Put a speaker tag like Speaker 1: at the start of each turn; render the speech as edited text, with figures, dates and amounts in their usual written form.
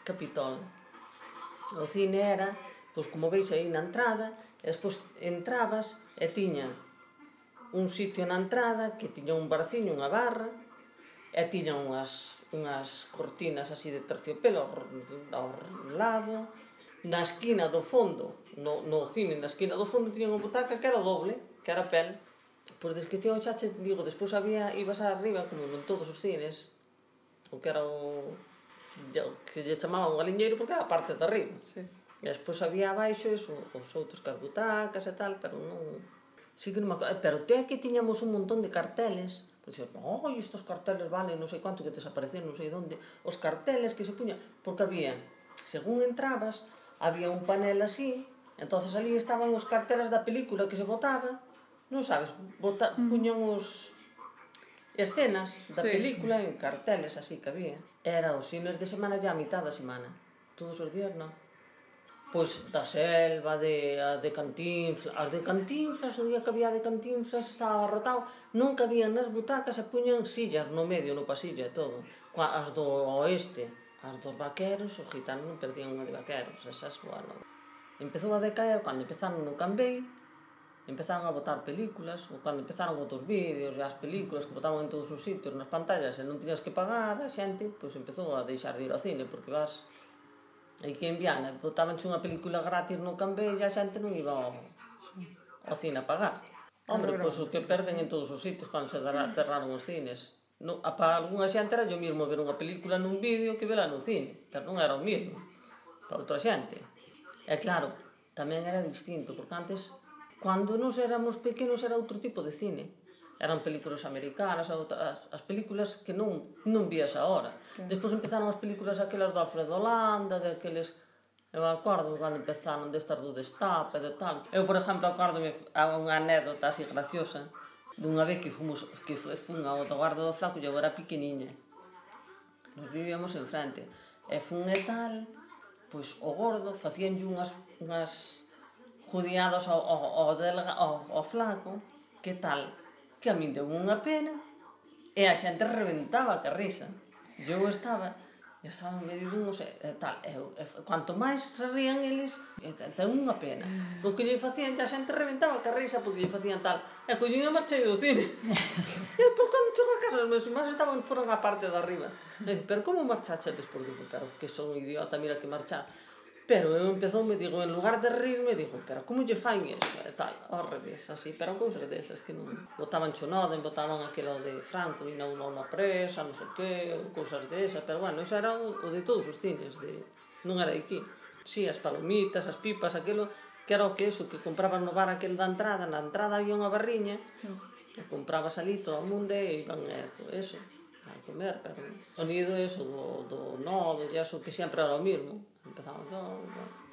Speaker 1: Capitol. O cine era, pois como veis aí na entrada, e despois entrabas e tiña un sitio na entrada que tiña un barciño, unha barra, e tiña unhas cortinas así de terciopelo ao lado. Na esquina do fondo, no cine, na esquina do fondo tiña unha butaca que era doble, que era pel. Por descripción xa che digo, despois ibas arriba, como en todos os cines, o que era o que lle chamaban o galiñeiro porque era a parte de arriba.
Speaker 2: Sí.
Speaker 1: E despois había abaixo os outros que as butacas e tal, pero non... Sí que non me acordo. Pero te que tiñamos un montón de carteles. Pois dixo, oi, estos carteles valen non sei quanto, que desaparecen non sei onde. Os carteles que se puñan, porque había, según entrabas, había un panel así, entonces ali estaban os carteles da película que se botaba, non sabes, puñan os escenas da película en carteles así que había. Era os fines de semana ya a mitad da semana. Todos os días non. Pois da Selva, de Cantinflas. As de Cantinflas, o día que había de Cantinflas estaba abarrotado. Non cabían nas butacas e puñan sillas no medio, no pasillo e todo. As do oeste, as dos vaqueros, os gitanos non perdían unha de vaqueros. Esas, bueno. Empezou a decaer cando empezaron no Cambei, empezaron a botar películas, ou cando empezaron outros vídeos e as películas que botaban en todos os sitios, nas pantallas, e non tiñas que pagar, a xente pois empezou a deixar de ir ao cine, porque vas aquí en Viana, botabanche unha película gratis no Cambei e a xente non iba ao cine a pagar. Hombre, pois o que perden en todos os sitios cando se cerraron os cines. Para algunha xente era o mesmo ver unha película nun vídeo que vela no cine, pero non era o mesmo para outra xente. E claro, tamén era distinto, porque antes, cando nos éramos pequenos, era outro tipo de cine. Eran películas americanas, as películas que non vías agora. Despois empezaron as películas aquelas do Alfredo Landa, daqueles... Eu acordo cando empezaron destas do Destape, de tal. Eu, por exemplo, acórdome a unha anécdota así graciosa dunha vez que fun ao do Guarda do Flaco e eu era pequeniña. Nos vivíamos enfrente. E fun e tal, pois o gordo facíanlle unhas judiadas ao flaco, que tal, que a min deu unha pena e a xente reventaba a risa. Eu estaba medio dunhos e tal, e cuanto máis se rían eles, ten unha pena. O que lle facían, a xente reventaba a risa porque lle facían tal, e collín e marchei do cine. E depois cando chego a casa, os meus irmáns foron a parte de arriba. Pero como marchaste despois? Digo, pero que son idiota, mira que marchar. Pero eu me digo, en lugar de rirme, digo, pero como lle fain eso? E tal, ao revés, así, pero cousas desas que non... Botaban Chonoden, botaban aquilo de Franco, e non na presa, non sei que, cousas desas, pero bueno, iso era o de todos os cines, non era aquí. Si, as palomitas, as pipas, aquilo, que era o que eso, que compraban no bar aquel da entrada, na entrada había unha barriña, e comprabas ali todo o mundo e iban eso, a comer, pero o nido eso do nodo e eso que sempre era o mismo. Empezamos